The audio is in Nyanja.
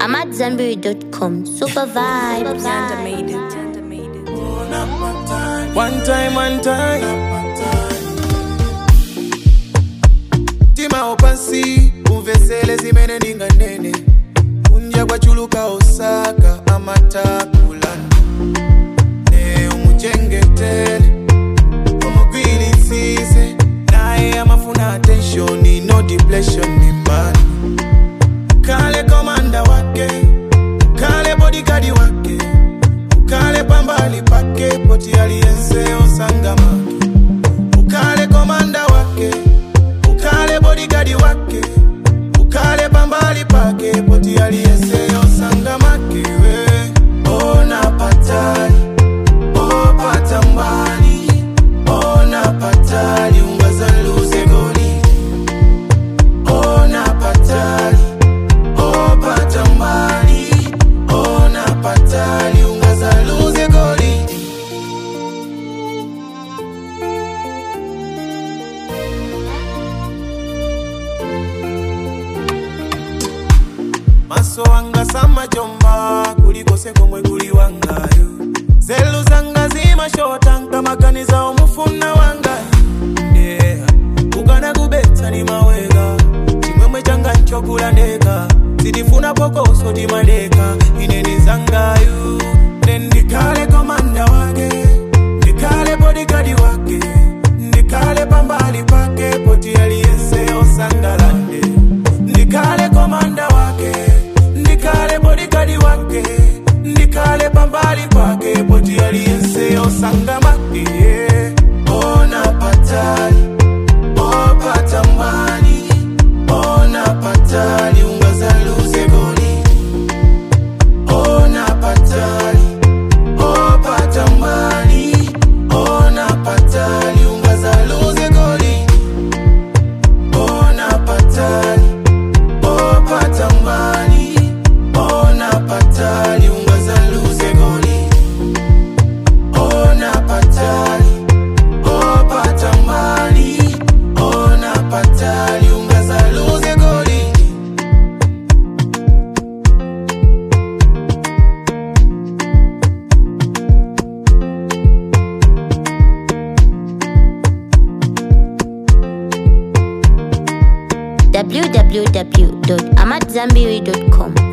AmadZanbury.com. Super vibes. One time. Tima opansi, uvesele zimene ninga nene. Unja kwa chuluka Osaka, amatakulana. Ne umuchengetele, umugwili nsise. Nae amafuna attention, no depression ni mbani. Kale komanda wake, kale bodyguard wake, kale pambali pake, poti aliyense osangama. Ukale komanda wake, ukale bodyguard wake, ukale pambali pake, poti aliyense osangama kiwe. Ona patali, o patambali, ona patali, ungazaluze goli. Ona patali, o patambali, ona patali, ungazaluze goli. Maso wanga sama jomba, kuliko seko mwe kuli wangayo. Zelu zanga zima shota, kama kaniza omufuna wangayo. Yeah, kugana kubeta ni mawega, chimwemwe changa nchokula ndeka. Sidifuna poko uso di madeka, ineni zangayo. Ndikale komanda wake, ndikale bodyguard wake, ndikale pambali pake, poti aliyense osangalande. Ndikale komanda wake, ndikale bodyguard wake, ndikale pambali pake, poti aliyense osangamake. Ona patali, o patambani, ona patali, ungazaluze goli. Ona patali, o patambani, ona patali, ungazaluze goli. Ona patali, o patambani, ona patali, ungazaluze goli. Ona patali, o patambani, ona patali, ungazaluze goli. www.amadzanbury.com